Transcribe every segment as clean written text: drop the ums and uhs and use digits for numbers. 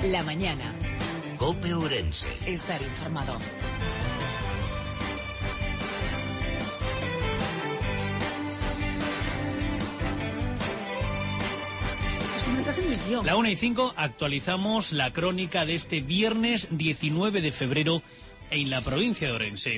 La mañana. COPE Ourense. Estar informado. La 1:05, actualizamos la crónica de este viernes 19 de febrero en la provincia de Ourense.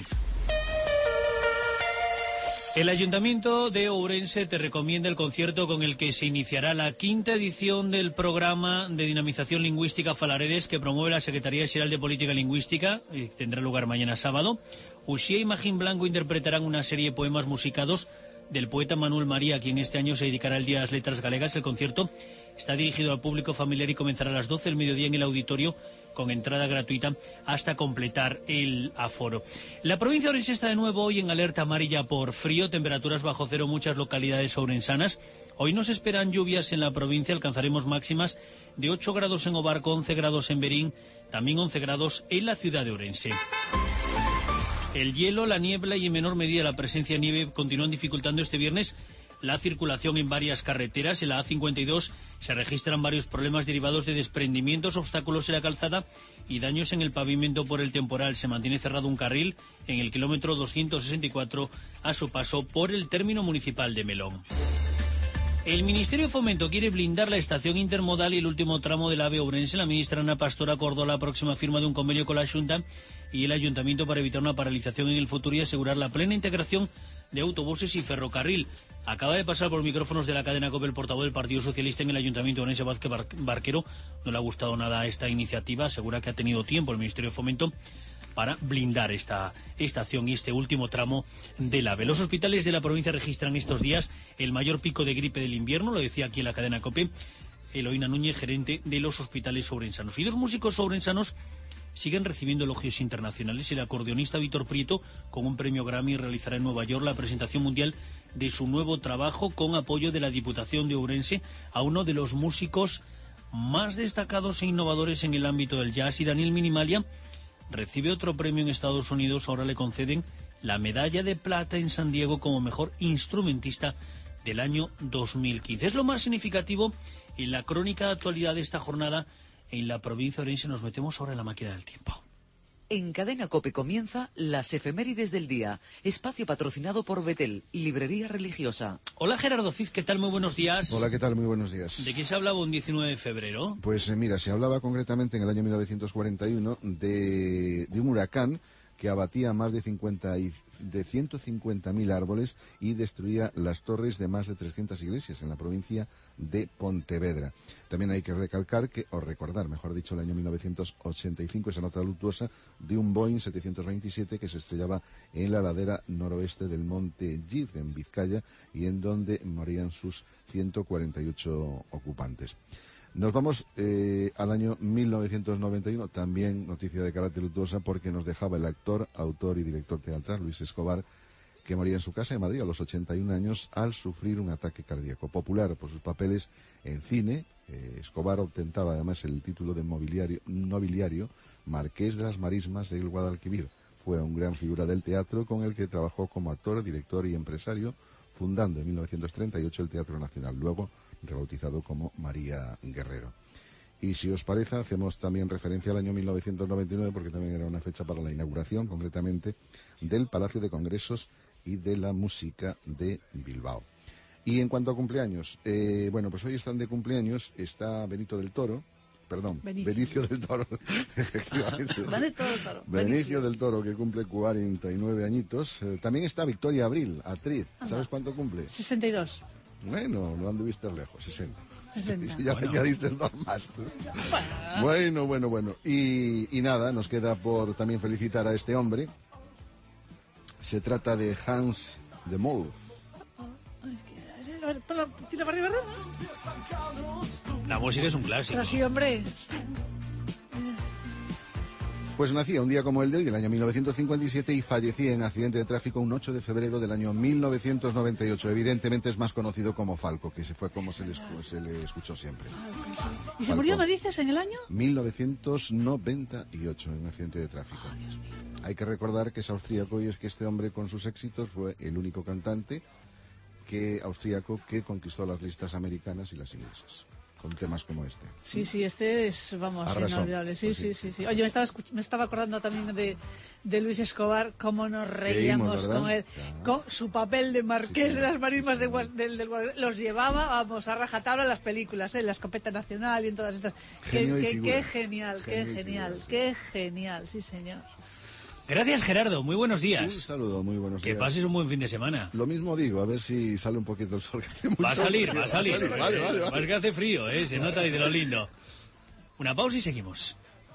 El Ayuntamiento de Ourense te recomienda el concierto con el que se iniciará la 5ª edición del programa de dinamización lingüística Falaredes que promueve la Secretaría Xeral de Política Lingüística y tendrá lugar mañana sábado. Uxía y Magín Blanco interpretarán una serie de poemas musicados del poeta Manuel María, a quien este año se dedicará el Día de las Letras Galegas. El concierto está dirigido al público familiar y comenzará a las 12 del mediodía en el auditorio con entrada gratuita hasta completar el aforo. La provincia de Ourense está de nuevo hoy en alerta amarilla por frío, temperaturas bajo cero en muchas localidades ourensanas. Hoy nos esperan lluvias en la provincia, alcanzaremos máximas de 8 grados en Obarco, 11 grados en Berín, también 11 grados en la ciudad de Ourense. El hielo, la niebla y en menor medida la presencia de nieve continúan dificultando este viernes la circulación en varias carreteras. En la A52 se registran varios problemas derivados de desprendimientos, obstáculos en la calzada y daños en el pavimento por el temporal. Se mantiene cerrado un carril en el kilómetro 264 a su paso por el término municipal de Melón. El Ministerio de Fomento quiere blindar la estación intermodal y el último tramo del AVE Ourense. La ministra Ana Pastor acordó la próxima firma de un convenio con la Xunta y el Ayuntamiento para evitar una paralización en el futuro y asegurar la plena integración de autobuses y ferrocarril. Acaba de pasar por micrófonos de la cadena COPE el portavoz del Partido Socialista en el Ayuntamiento de Ourense, Vázquez Barquero. No le ha gustado nada esta iniciativa, asegura que ha tenido tiempo el Ministerio de Fomento para blindar esta estación y este último tramo del AVE. Los hospitales de la provincia registran estos días el mayor pico de gripe del invierno, lo decía aquí en la cadena COPE Eloína Núñez, gerente de los hospitales ourensanos. Y dos músicos ourensanos siguen recibiendo elogios internacionales. El acordeonista Víctor Prieto, con un premio Grammy, realizará en Nueva York la presentación mundial de su nuevo trabajo con apoyo de la Diputación de Ourense a uno de los músicos más destacados e innovadores en el ámbito del jazz. Y Daniel Minimalia recibe otro premio en Estados Unidos. Ahora le conceden la medalla de plata en San Diego como mejor instrumentista del año 2015. Es lo más significativo en la crónica de actualidad de esta jornada en la provincia de Ourense. Nos metemos ahora en la máquina del tiempo. En Cadena COPE comienza las efemérides del día, espacio patrocinado por Betel, librería religiosa. Hola Gerardo Cid, ¿qué tal? Muy buenos días. Hola, ¿qué tal? Muy buenos días. ¿De qué se hablaba un 19 de febrero? Pues mira, se hablaba concretamente en el año 1941 de un huracán que abatía más de 150.000 árboles y destruía las torres de más de 300 iglesias en la provincia de Pontevedra. También hay que recalcar recordar, mejor dicho, el año 1985, esa nota luctuosa de un Boeing 727 que se estrellaba en la ladera noroeste del monte Gid, en Vizcaya, y en donde morían sus 148 ocupantes. Nos vamos al año 1991, también noticia de carácter luctuosa porque nos dejaba el actor, autor y director teatral Luis Escobar, que moría en su casa de Madrid a los 81 años al sufrir un ataque cardíaco. Popular por sus papeles en cine, Escobar ostentaba además el título de nobiliario Marqués de las Marismas del Guadalquivir. Fue una gran figura del teatro con el que trabajó como actor, director y empresario, fundando en 1938 el Teatro Nacional, luego rebautizado como María Guerrero. Y si os parece, hacemos también referencia al año 1999, porque también era una fecha para la inauguración, concretamente, del Palacio de Congresos y de la Música de Bilbao. Y en cuanto a cumpleaños, bueno, pues hoy están de cumpleaños, está Benicio del Toro, efectivamente. Benicio del Toro, que cumple 49 añitos. También está Victoria Abril, actriz. ¿Sabes cuánto cumple? 62. Bueno, no anduviste lejos, 60. Bueno. Ya diste dos más. Bueno. Y nada, nos queda por también felicitar a este hombre. Se trata de Hans de Mol. ¿Tira para arriba? La música es un clásico. Pero sí, hombre. Pues nacía un día como el de hoy, del año 1957, y fallecía en accidente de tráfico un 8 de febrero del año 1998. Evidentemente es más conocido como Falco, que se fue como se le escuchó siempre. ¿Y se murió, me dices, en el año? 1998, en un accidente de tráfico. Hay que recordar que es austríaco y es que este hombre, con sus éxitos, fue el único cantante austríaco que conquistó las listas americanas y las inglesas. con temas como este. Sí, este es, vamos, Arrasó. inolvidable. Sí, Pues sí. Oye, me estaba acordando también de Luis Escobar, cómo nos reíamos ¿verdad? con él, Claro. con su papel de marqués Sí, de las marismas sí, del Guadalquivir. Los llevaba, vamos, a rajatabla en las películas, en la escopeta nacional y en todas estas. Genio y figura. Qué genial, Genio y figura, sí. qué genial, sí señor. Gracias, Gerardo. Muy buenos Un días. saludo, muy buenos Que días. pases un buen fin de semana. Lo mismo digo, a ver si sale un poquito el sol. que hace mucho Va a salir. frío. Vale. Más que hace frío, se nota y de lo lindo. Una pausa y seguimos.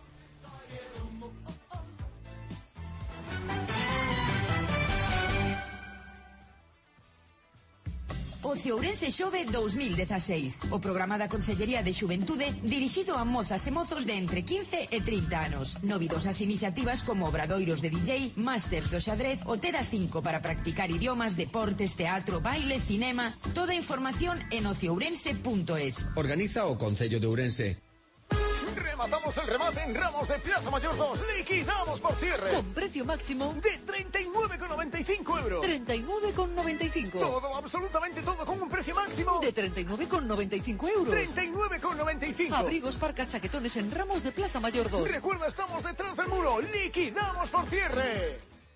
Ocio Ourense Xove 2016. O programa da Concellería de Xuventude dirixido a mozas e mozos de entre 15 e 30 anos. Novidosas iniciativas como obradoiros de DJ, másters do xadrez ou tedas 5 para practicar idiomas, deportes, teatro, baile, cinema. Toda a información en ociourense.es. Organiza o Concello de Ourense. Rematamos el remate en Ramos de Plaza Mayor 2. Liquidamos por cierre. Con precio máximo De 39,95 euros. 39,95. Todo, absolutamente todo, con un precio máximo De 39,95 euros. 39,95. Abrigos, parcas, chaquetones en Ramos de Plaza Mayor 2. Recuerda, estamos detrás del muro. Liquidamos por cierre.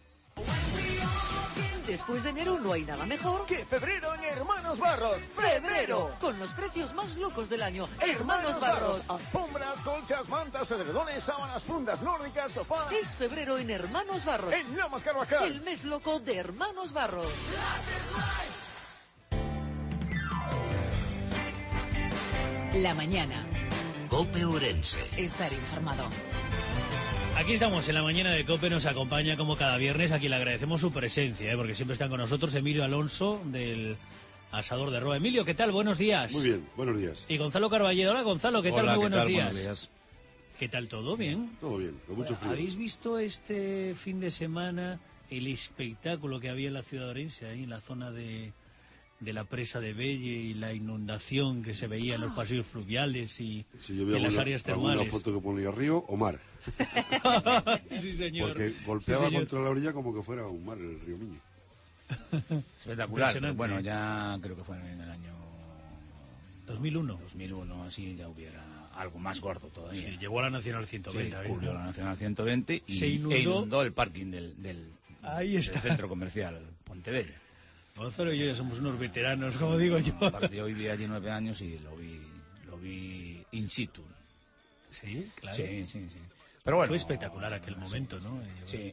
Después de enero no hay nada mejor Que febrero en Hermanos Barros. febrero, con los precios más locos del año. Hermanos Barros. Alfombras, colchas, mantas, edredones, sábanas, fundas nórdicas, sofás. Es febrero en Hermanos Barros. En Lomas Carvajal. El mes loco de Hermanos Barros. La mañana. Cope Ourense. Estar informado. Aquí estamos en la mañana de COPE, nos acompaña como cada viernes, a quien le agradecemos su presencia, porque siempre están con nosotros Emilio Alonso, del Asador de Roa. Emilio, ¿qué tal? Buenos días. Muy bien, buenos días. Y Gonzalo Carballedo. Hola, Gonzalo, ¿qué tal? Hola, Muy ¿qué buenos tal? días. Buenos días. ¿Qué tal? ¿Todo bien? Todo bien, con mucho frío. ¿Habéis visto este fin de semana el espectáculo que había en la ciudad de Orense, ahí en la zona de la presa de Belle y la inundación que se veía en los pasillos fluviales y Si yo vi en las áreas alguna termales? foto que ponía río o mar, Sí, señor. porque golpeaba Sí, señor. contra la orilla como que fuera un mar, el río Miño. Espectacular. Impresionante. Bueno, ya creo que fue en el año 2001. 2001, así ya hubiera algo más gordo todavía. Sí, llegó a la Nacional 120. Sí, ¿eh? cubrió la Nacional 120 y Se inundó. el parking del Ahí está. centro comercial Pontebella. Gonzalo y yo ya somos unos veteranos, como digo yo. Aparte, yo viví allí 9 años y lo vi in situ. Sí, claro. Sí. Pero bueno, Fue espectacular aquel momento, ¿no? Sí,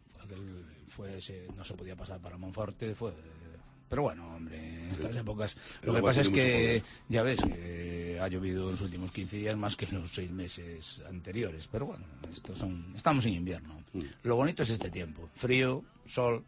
no se podía pasar para Monforte, pero bueno, hombre, en estas épocas lo que pasa es que ya ves que ha llovido en los últimos 15 días más que en los 6 meses anteriores, pero bueno, estamos en invierno. Lo bonito es este tiempo, frío, sol.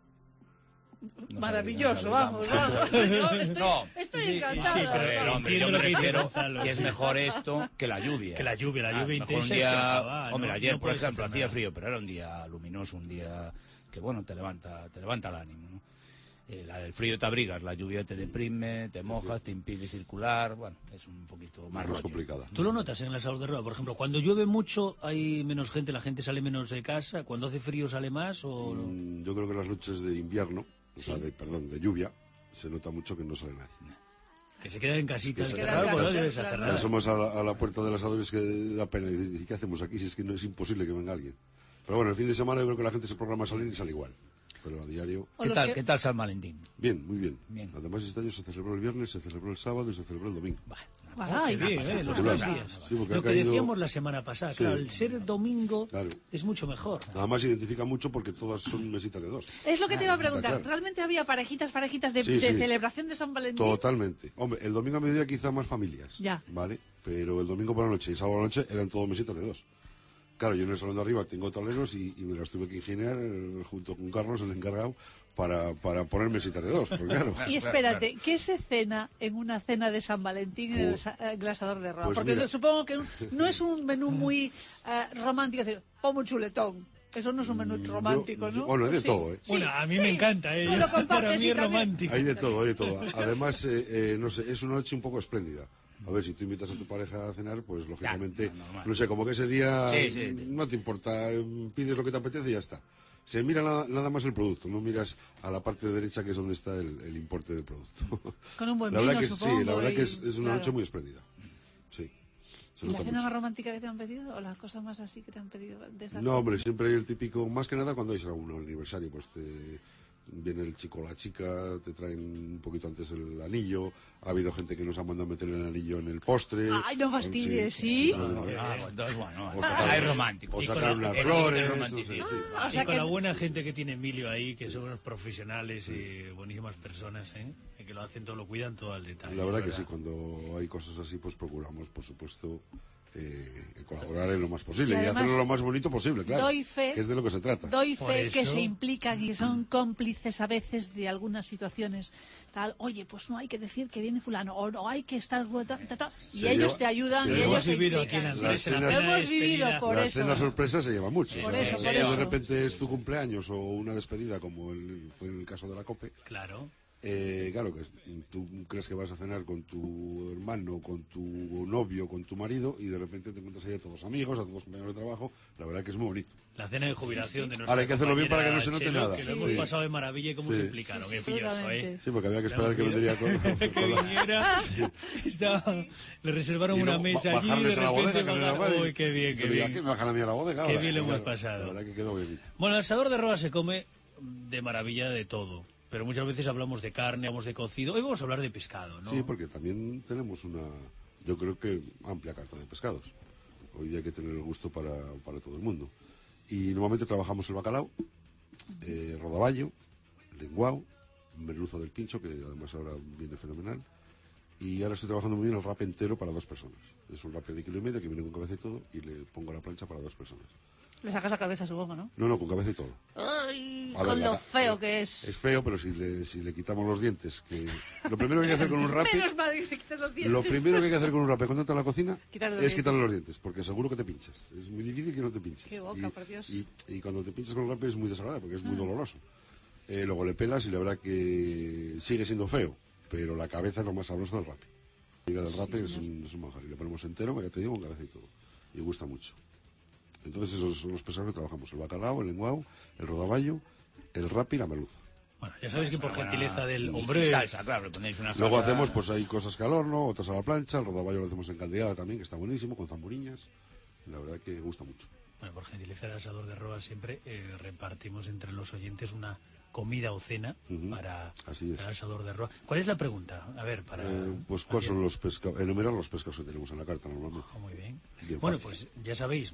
Maravilloso, vamos. Estoy Sí, encantada. sí, pero Hombre, yo entiendo me lo que dice refiero Gonzalo. que es mejor esto que la lluvia. Que la lluvia mejor intensa un día, escapaba, hombre, ¿no? ayer, No por puedes ejemplo, hacer hacía nada. frío, pero era un día luminoso, un día que, bueno, te levanta el ánimo, ¿no? La del frío te abrigas, la lluvia te deprime, te mojas, te impide circular, bueno, es un poquito más Más rollo. complicada. ¿Tú lo notas en el Asador de Roa? Por ejemplo, cuando llueve mucho hay menos gente, la gente sale menos de casa. Cuando hace frío sale más o... Yo creo que las noches de invierno, de lluvia, se nota mucho que no sale nadie. Que se queda en casita. Que se el queda en trabajo, ¿no? casa, Debes claro. hacer Ya nada. asomos a la puerta del asador, es que da pena. ¿Y qué hacemos aquí? Si es que no es imposible que venga alguien. Pero bueno, el fin de semana yo creo que la gente se programa a salir y sale igual. Pero a diario... O ¿Qué los tal, que- ¿Qué tal San Valentín? Bien, muy bien. Bien. Además, este año se celebró el viernes, se celebró el sábado y se celebró el domingo. Ay, Qué bien, los espectacular. 3 días. Sí, porque Lo ha que caído- decíamos la semana pasada, Sí. claro, el ser domingo Claro. es mucho mejor. Nada más se identifica mucho porque todas son mesitas de dos. Es lo que te iba a preguntar. Está claro. ¿Realmente había parejitas de Sí, sí. celebración de San Valentín? Totalmente. Hombre, el domingo a mediodía quizá más familias. Ya. ¿Vale? Pero el domingo por la noche y sábado por la noche eran todos mesitas de dos. Claro, yo en el salón de arriba tengo tableros y me las tuve que ingeniar junto con Carlos, el encargado, para poner mesitas de dos. Porque, claro, Y espérate, ¿qué se cena en una cena de San Valentín en el Asador de Roa? Pues Porque mira. supongo que no es un menú muy romántico, decir, pongo un chuletón. Eso no es un menú romántico, ¿no? Bueno, hay de Sí. todo, ¿eh? Sí. Bueno, a mí me encanta, Tú lo compartes para mí y es también- romántico. Hay de todo, hay de todo. Además, no sé, es una noche un poco espléndida. A ver, si tú invitas a tu pareja a cenar, pues lógicamente, normal. no sé, como que ese día Sí. no te importa, pides lo que te apetece y ya está. Se mira nada más el producto, no miras a la parte derecha que es donde está el importe del producto. Con un buen La verdad vino, que supongo. sí, la verdad y- que es una claro. noche muy espléndida. Sí. ¿Y la cena más romántica que te han pedido? ¿O las cosas más así que te han pedido? No, hombre, siempre hay el típico, más que nada cuando hay algún aniversario, pues viene el chico o la chica, te traen un poquito antes el anillo, ha habido gente que nos ha mandado meter el anillo en el postre. ¡Ay, no fastidies! ¿Sí? Entonces, bueno, sacar, es romántico. O sacar unas flores. O sea, con la buena gente que tiene Emilio ahí, que son unos profesionales y buenísimas personas, que lo hacen todo, lo cuidan todo al detalle. La verdad que sí, cuando hay cosas así, pues procuramos, por supuesto, colaborar en lo más posible y hacerlo lo más bonito posible, claro. Doy fe, que es de lo que se trata. Doy fe que se implican y son cómplices a veces de algunas situaciones. Tal, oye, pues no hay que decir que viene fulano, o no hay que estar... Y ellos te ayudan y ellos se implican. Hemos vivido por eso. La cena sorpresa se lleva mucho. Por eso. De repente es tu cumpleaños o una despedida, como fue en el caso de la COPE. Claro. Claro, que tú crees que vas a cenar con tu hermano, con tu novio, con tu marido, y de repente te encuentras ahí a todos amigos, a todos compañeros de trabajo. La verdad que es muy bonito. La cena de jubilación de nuestra Ahora hay que hacerlo bien para que no se note Chelo, nada. Que lo hemos pasado de maravilla y cómo se implicaron. Sí, porque había que esperar que vendría con viniera. Le reservaron una mesa allí y de repente uy, qué bien, qué bien. Me bajan a mí a la bodega. Qué bien lo hemos pasado. La verdad que quedó bien. Bueno, el asador de Roa se come de maravilla de todo. Pero muchas veces hablamos de carne, hablamos de cocido. Hoy vamos a hablar de pescado, ¿no? Sí, porque también tenemos yo creo que amplia carta de pescados. Hoy día hay que tener el gusto para todo el mundo. Y normalmente trabajamos el bacalao, rodaballo, lenguao, merluza del pincho, que además ahora viene fenomenal. Y ahora estoy trabajando muy bien el rape entero para 2 personas. Es un rape de 1,5 kilos que viene con cabeza y todo, y le pongo a la plancha para 2 personas. Le sacas la cabeza, supongo, ¿no? No, con cabeza y todo. Ay, con lo feo que es. Es feo, pero si le quitamos los dientes, que lo primero que hay que hacer con un rape... Menos mal que le quitas los dientes. Lo primero que hay que hacer con un rape cuando entras a la cocina quitarle los dientes, porque seguro que te pinchas. Es muy difícil que no te pinches. Qué boca, por Dios. Y cuando te pinchas con el rape es muy desagradable, porque es muy doloroso. Luego le pelas y la verdad que sigue siendo feo, pero la cabeza es lo más sabroso del rape. Mira, del rape es un manjar. Y le ponemos entero, ya te digo, con cabeza y todo. Y gusta mucho. Entonces esos son los pescados que trabajamos, el bacalao, el lenguao, el rodaballo, el rape y la merluza. Bueno, ya sabéis que por gentileza del hombre... Salsa, claro, le ponéis una salsa... Luego hacemos, pues hay cosas que al horno, otras a la plancha, el rodaballo lo hacemos en caldeada también, que está buenísimo, con zamburiñas. La verdad que gusta mucho. Bueno, por gentileza del asador de Roa siempre repartimos entre los oyentes una comida o cena para el asador de Roa. ¿Cuál es la pregunta? A ver, para... pues ¿cuáles son los pescados? Enumerar los pescados que tenemos en la carta normalmente. Muy bien. Bueno, pues ya sabéis,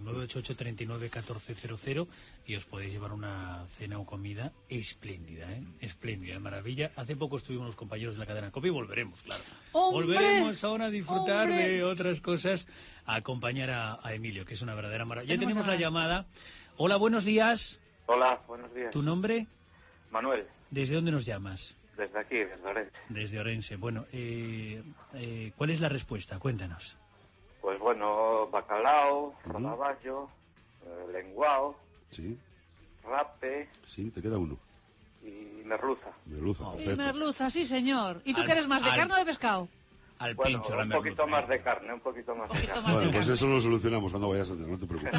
988-39-1400 y os podéis llevar una cena o comida espléndida, espléndida, de maravilla. Hace poco estuvimos los compañeros de la cadena COPE y volveremos, claro. ¡Hombre! Volveremos ahora a disfrutar de otras cosas, a acompañar a Emilio, que es una verdadera maravilla. Ya tenemos la llamada. Hola, buenos días. Hola, buenos días. ¿Tu nombre? Manuel. ¿Desde dónde nos llamas? Desde aquí, desde Orense. Desde Orense. Bueno, ¿cuál es la respuesta? Cuéntanos. Pues bueno, bacalao, rodaballo, lenguao, rape... Sí, te queda uno. Y merluza. Perfecto. Y merluza, sí, señor. ¿Y tú qué eres más, de carne o de pescado? Al pincho, la merluza. Un poquito más de carne, un poquito más de carne. Bueno, pues eso lo solucionamos cuando vayas a tener, no te preocupes.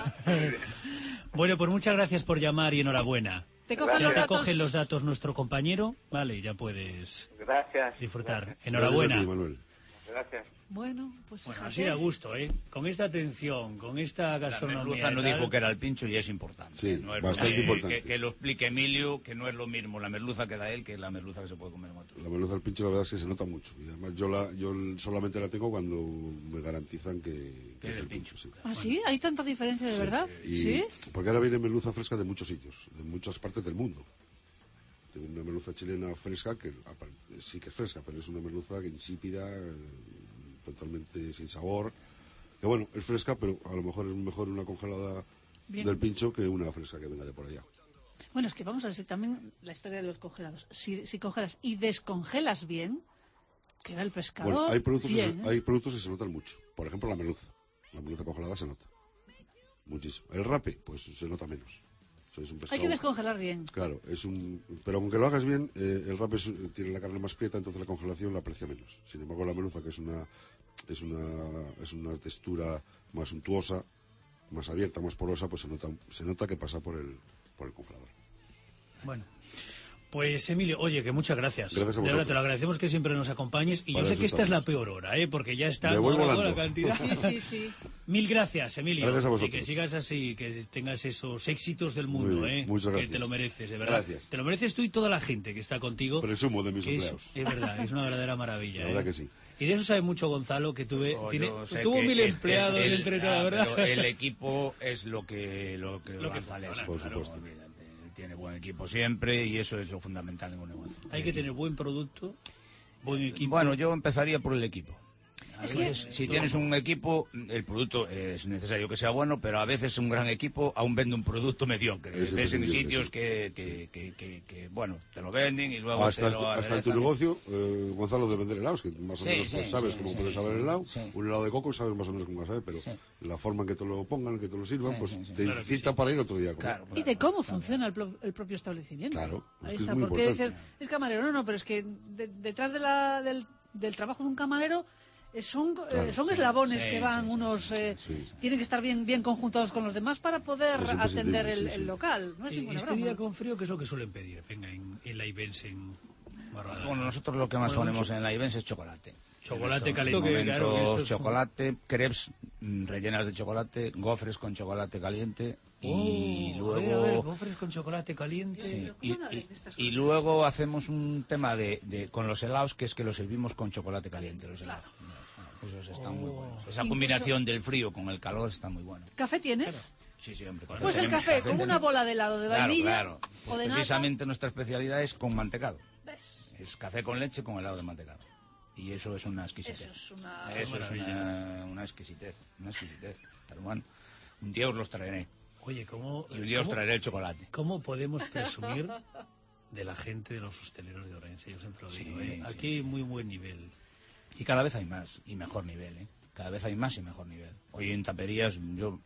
Bueno, pues muchas gracias por llamar y enhorabuena. Te cogen los datos nuestro compañero, vale, ya puedes disfrutar. Gracias. Enhorabuena. Gracias, Manuel. Gracias. Bueno, pues bueno, así da gusto, con esta atención, con esta gastronomía. La merluza no dijo que era el pincho y es importante. Sí, no es bastante importante. Que lo explique Emilio, que no es lo mismo la merluza que da él que la merluza que se puede comer en otros. La merluza al pincho la verdad es que se nota mucho. Y además yo solamente la tengo cuando me garantizan que es el pincho. Sí. ¿Ah, sí? ¿Hay tanta diferencia de verdad? ¿Sí? Porque ahora viene merluza fresca de muchos sitios, de muchas partes del mundo. Tengo una merluza chilena fresca, que sí que es fresca, pero es una merluza que insípida, totalmente sin sabor. Que bueno, es fresca, pero a lo mejor es mejor una congelada del pincho que una fresca que venga de por allá. Bueno, es que vamos a ver si también la historia de los congelados. Si congelas y descongelas bien, queda el pescado bueno, hay productos bien, que se notan mucho. Por ejemplo, la merluza. La merluza congelada se nota muchísimo. El rape, pues se nota menos. Es un pescado, hay que descongelar bien. Claro, pero aunque lo hagas bien, el rape tiene la carne más prieta, entonces la congelación la aprecia menos. Sin embargo, la merluza, que es una textura más suntuosa, más abierta, más porosa, pues se nota que pasa por el congelador. Bueno, Pues Emilio, oye, que muchas gracias. Gracias a vosotros. De verdad, te lo agradecemos que siempre nos acompañes. Y Para yo sé eso que esta es estamos. la peor hora, porque ya está Me voy la volando. cantidad. Sí. Mil gracias, Emilio. Gracias a vosotros. Y que sigas así, que tengas esos éxitos del mundo, Muy bien, muchas que gracias. te lo mereces, de verdad. Gracias. Te lo mereces tú y toda la gente que está contigo. Presumo de mis que empleados. es verdad, es una verdadera maravilla. La verdad que sí. Y de eso sabe mucho Gonzalo, que tuvo Yo 1000 empleados entre todo, ¿verdad? Pero el equipo es lo que funciona, por claro. supuesto. Él tiene buen equipo siempre y eso es lo fundamental en un negocio. Hay que tener buen producto, buen equipo. Bueno, yo empezaría por el equipo. Es que Si tienes un equipo, el producto es necesario que sea bueno, pero a veces un gran equipo aún vende un producto mediocre. Es Ves en imprescindible, sitios sí. que, bueno, te lo venden y luego Hasta te lo en tu aderezan. negocio, Gonzalo, de vender helados, que más o Sí, menos sí, pues sabes sí, cómo sí, puedes sí, saber el helado. sí. Un helado de coco sabes más o menos cómo vas a saber, pero Sí. la forma en que te lo pongan, que te lo sirvan, Sí, pues sí, sí. te Claro que incita sí. para ir otro día a comer. Claro, Y de cómo funciona el propio establecimiento. Claro, es Ahí que es está, muy porque importante. dices, es camarero, no, pero es que detrás del trabajo de un camarero son eslabones Sí, que van sí, sí, unos... sí. Tienen que estar bien conjuntados con los demás para poder Es atender imprescindible, sí, el sí. local. No es Y ninguna este broma. día con frío, ¿qué es lo que suelen pedir? Venga, en la Ibense, en Barradal. Bueno, nosotros lo que más Bueno, ponemos en la Ibense es chocolate. Chocolate En caliente, estos que claro, que momentos, esto es chocolate, crepes rellenas de chocolate, gofres con chocolate caliente y Oh, a ver, luego... gofres con chocolate caliente. Sí, ¿Cómo no hablas de estas y cosas? luego hacemos un tema con los helados, que es que los servimos con chocolate caliente, los helados. Esos están muy buenos. Esa Incluso- combinación del frío con el calor está muy buena. ¿Café tienes? Sí, sí, hombre. Pues el tenemos café con una tenemos- bola de helado de vainilla Claro. o de nata. Precisamente nuestra especialidad es con mantecado. ¿Ves? Es café con leche con helado de mantecado. Y eso es una exquisitez. Eso es una... Eso es una exquisitez. Una exquisitez. Pero bueno, un día os los traeré. Oye, ¿cómo, Y un día os cómo- traeré el chocolate. ¿cómo podemos presumir de la gente de los hosteleros de Orense? Yo siempre lo digo, Sí, Aquí hay muy buen nivel. Y cada vez hay más y mejor nivel, ¿eh? Cada vez hay más y mejor nivel. Hoy en taperías,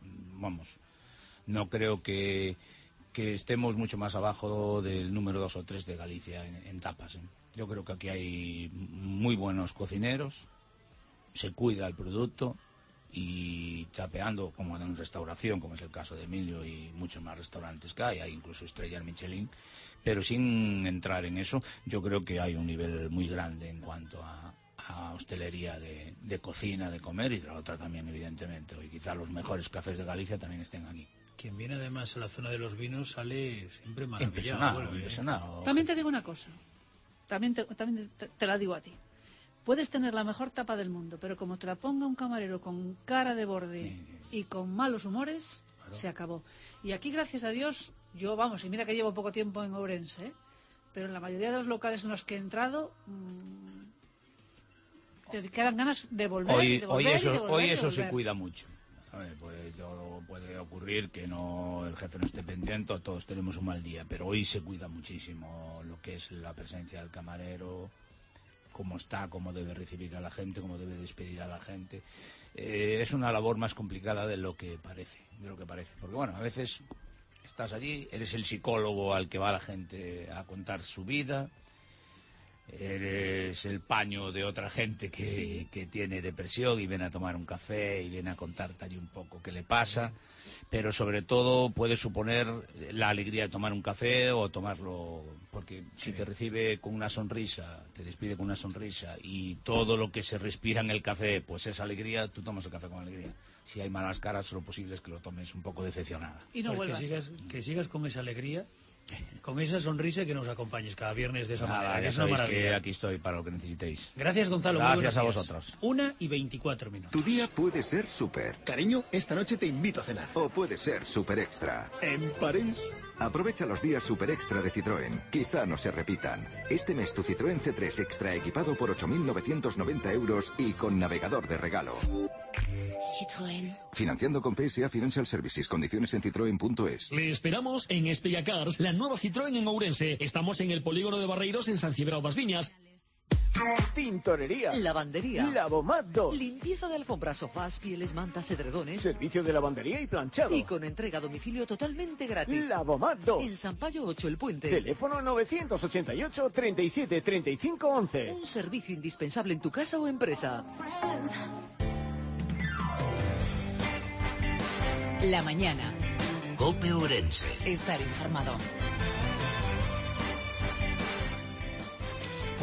no creo que estemos mucho más abajo del número 2 o 3 de Galicia en tapas, ¿eh? Yo creo que aquí hay muy buenos cocineros, se cuida el producto y tapeando como en restauración, como es el caso de Emilio y muchos más restaurantes que hay incluso estrellas Michelin, pero sin entrar en eso, yo creo que hay un nivel muy grande en cuanto a hostelería de cocina, de comer y de la otra también, evidentemente. Hoy quizá los mejores cafés de Galicia también estén aquí. Quien viene además a la zona de los vinos sale siempre maravillado. Impresionado. También te digo una cosa. También te la digo a ti. Puedes tener la mejor tapa del mundo, pero como te la ponga un camarero con cara de borde y con malos humores, se acabó. Y aquí, gracias a Dios, y mira que llevo poco tiempo en Ourense, pero en la mayoría de los locales en los que he entrado, te quedan ganas de volver. Hoy eso se cuida mucho. A ver, puede ocurrir que el jefe no esté pendiente, o todos tenemos un mal día, pero hoy se cuida muchísimo lo que es la presencia del camarero, cómo está, cómo debe recibir a la gente, cómo debe despedir a la gente. Es una labor más complicada de lo que parece, porque bueno, a veces estás allí, eres el psicólogo al que va la gente a contar su vida, eres el paño de otra gente que tiene depresión y viene a tomar un café y viene a contarte allí un poco qué le pasa, pero sobre todo puede suponer la alegría de tomar un café o tomarlo, porque si te recibe con una sonrisa, te despide con una sonrisa y todo lo que se respira en el café pues es alegría, tú tomas el café con alegría. Si hay malas caras, lo posible es que lo tomes un poco decepcionada. Y no Pues vuelvas. que sigas con esa alegría, con esa sonrisa, y que nos acompañes cada viernes de esa manera. Ya Que es una sabéis maravilla. que aquí estoy para lo que necesitéis. Gracias, Gonzalo. Muy Gracias buenos a días. vosotros. 1:24. Tu día puede ser súper. Cariño, esta noche te invito a cenar. O puede ser súper extra. ¿En París? Aprovecha los días súper extra de Citroën. Quizá no se repitan. Este mes tu Citroën C3 extra equipado por 8.990 euros y con navegador de regalo. Citroën. Financiando con PSA Financial Services. Condiciones en citroen.es. Le esperamos en Espella Cars, la nueva Citroën en Ourense. Estamos en el polígono de Barreiros en San Cibrao das Viñas. Tintorería. Lavandería. Lavomat 2. Limpieza de alfombras, sofás, pieles, mantas, edredones. Servicio de lavandería y planchado. Y con entrega a domicilio totalmente gratis. Lavomat 2. En San Payo 8, El Puente. Teléfono 988 37 35 11. Un servicio indispensable en tu casa o empresa. La mañana. COPE Ourense. Estar informado.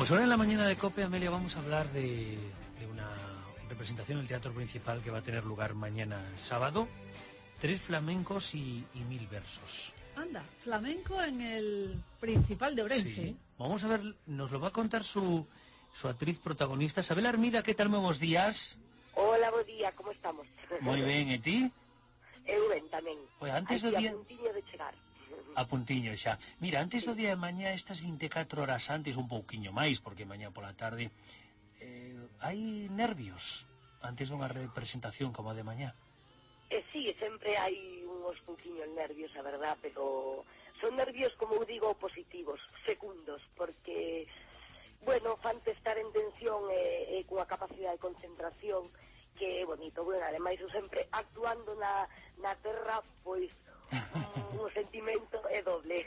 Pues ahora en la mañana de COPE, Amelia, vamos a hablar de una representación en el Teatro Principal que va a tener lugar mañana sábado. 3 flamencos y 1000 versos. Anda, flamenco en el Principal de Ourense. Sí. Vamos a ver, nos lo va a contar su actriz protagonista, Sabela Armida. ¿Qué tal? Muy buenos días. Hola, buen día, ¿cómo estamos? Muy bien, ¿y ti? Eu ben tamén. Pues antes do día... a puntiño de chegar. A puntiño xa. Mira, antes do día de mañá, estas 24 horas antes, un pouquiño máis, porque mañá pola tarde, hai nervios antes dunha representación como a de mañá. Sí, sempre hai uns pouquiños nervios, a verdad, pero son nervios, como eu digo, positivos, fecundos, porque, bueno, fante estar en tensión e cunha capacidade de concentración que é bonito. Bueno, ademais, eu sempre actuando na terra, pois, un sentimento é doble.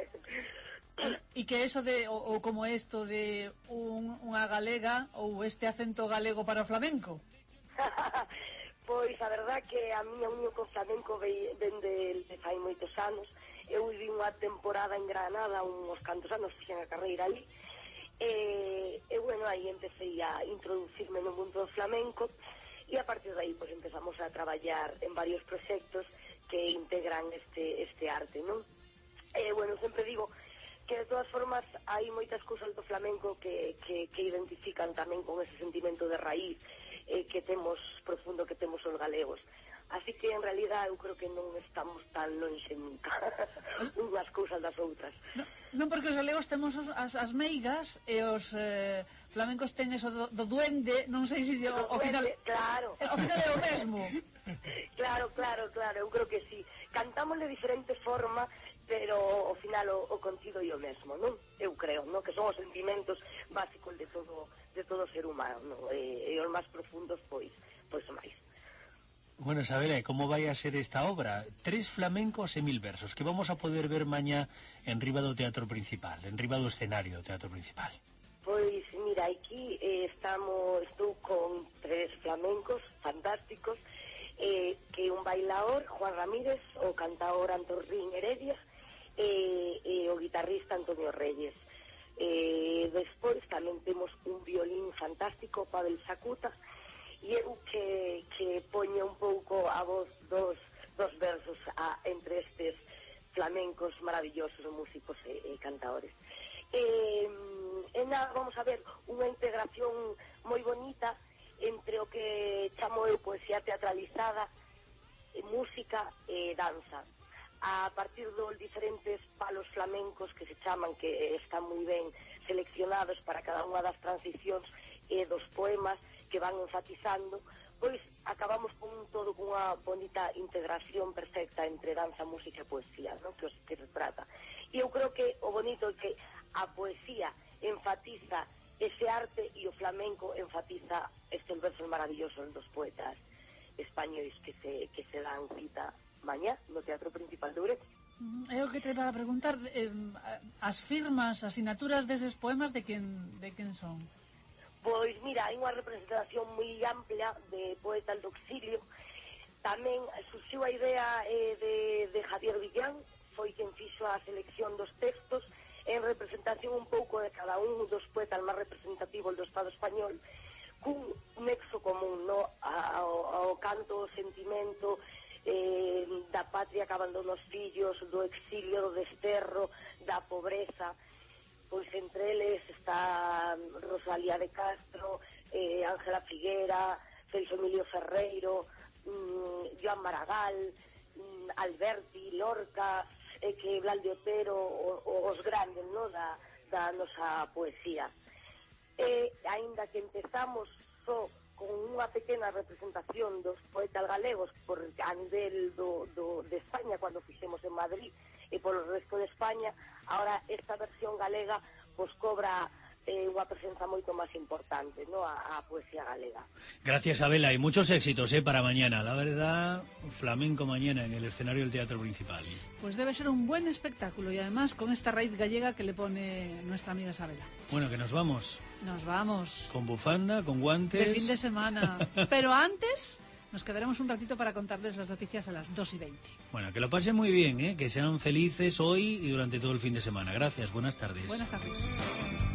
E que eso de, ou como isto de unha galega, ou este acento galego para o flamenco? Pois a verdad que a miña unión con flamenco ven de fai moitos anos. Eu vivi unha temporada en Granada, uns cantos anos, fixen a carreira ali, e bueno, aí empecé a introducirme no mundo do flamenco, e a partir de aí pues empezamos a traballar en varios proxectos que integran este arte, non? Bueno, sempre digo que de todas formas hai moitas cousas do flamenco que identifican tamén con ese sentimento de raíz que temos profundo, que temos os galegos. Así que, en realidad, eu creo que non estamos tan lonxe nunca unhas cousas das outras. Non, porque os galegos temos as meigas e os flamencos ten eso do duende, non sei se ao final... Claro. Ao final é o mesmo. Claro, eu creo que sí. Cantamos de diferente forma, pero ao final o contido é o mesmo, non? Eu creo, non? Que son os sentimentos básicos de todo ser humano, non? E os máis profundos, pois máis. Bueno, Sabela, como vai a ser esta obra? 3 flamencos e 1000 versos, que vamos a poder ver mañá en riba do Teatro Principal, en riba do escenario do Teatro Principal. Pois, mira, aquí estou con 3 flamencos fantásticos, que un bailador, Juan Ramírez, o cantaor Antorín Heredia, e o guitarrista Antonio Reyes. Despois tamén temos un violín fantástico, Pavel Sacuta, e eu que poño un pouco a voz dos versos entre estes flamencos maravillosos, músicos e cantaores. Nada, vamos a ver unha integración moi bonita entre o que chamo eu poesía teatralizada, música e danza. A partir dos diferentes palos flamencos que se chaman, que están moi ben seleccionados para cada unha das transicións e dos poemas que van enfatizando, pois acabamos con todo cunha bonita integración perfecta entre danza, música e poesía, non? Que se trata. E eu creo que o bonito é que a poesía enfatiza ese arte e o flamenco enfatiza estes versos maravillosos dos poetas españois que se dan cita mañá no Teatro Principal de Ourense. É o que te para preguntar, as firmas, as asignaturas deses poemas de quen son? Pois mira, hai unha representación moi amplia de poetas do exilio. Tamén surxiu a idea de Javier Villán, foi quen fixo a selección dos textos en representación un pouco de cada un dos poetas máis representativos do Estado español, cun nexo común, no? ao canto, ao sentimento da patria que abandona os fillos, do exilio, do desterro, da pobreza. Pois entre eles está Rosalía de Castro, Ángela Figuera, Celso Emilio Ferreiro, Joan Maragall, Alberti, Lorca, que Blas de Otero, os grandes, no, da nosa poesía. Aínda que empezamos só con unha pequena representación dos poetas galegos por a nivel de España, cando fixemos en Madrid, e polo resto de España, ahora esta versión galega pois cobra unha presenza moito máis importante, ¿no? a poesía galega. Gracias, Sabela, y muchos éxitos para mañana. La verdad, flamenco mañana en el escenario del Teatro Principal. Pues debe ser un buen espectáculo y además con esta raíz gallega que le pone nuestra amiga Sabela. Bueno, que nos vamos. Nos vamos. Con bufanda, con guantes. De fin de semana. Pero antes nos quedaremos un ratito para contarles las noticias a las 2:20. Bueno, que lo pasen muy bien, que sean felices hoy y durante todo el fin de semana. Gracias, buenas tardes. Buenas tardes.